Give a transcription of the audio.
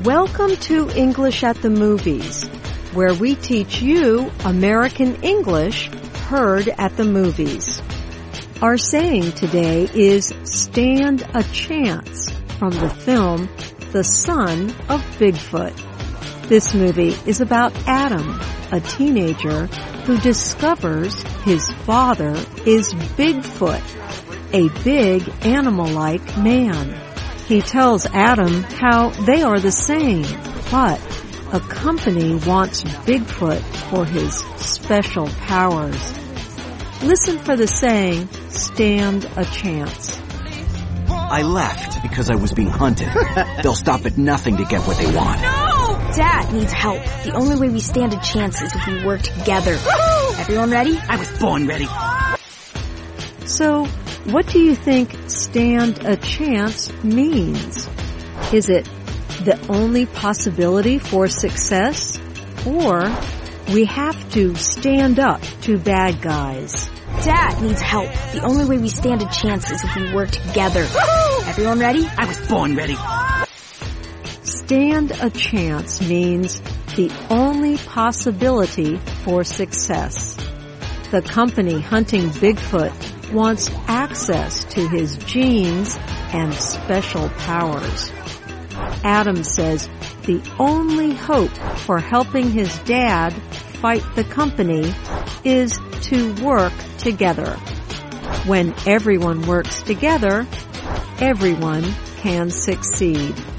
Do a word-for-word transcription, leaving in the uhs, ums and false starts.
Welcome to English at the Movies, where we teach you American English heard at the movies. Our saying today is "Stand a Chance" from the film The Son of Bigfoot. This movie is about Adam, a teenager who discovers his father is Bigfoot, a big animal-like man. He tells Adam how they are the same, but a company wants Bigfoot for his special powers. Listen for the saying, "Stand a chance." I left because I was being hunted. They'll stop at nothing to get what they want. No! Dad needs help. The only way we stand a chance is if we work together. Everyone ready? I was born ready. So, what do you think "stand a chance" means? Is it the only possibility for success? Or we have to stand up to bad guys? Dad needs help. The only way we stand a chance is if we work together. Everyone ready? I was born ready. Stand a chance means the only possibility for success. The company hunting Bigfoot wants access to his genes and special powers. Adam says the only hope for helping his dad fight the company is to work together. When everyone works together, everyone can succeed.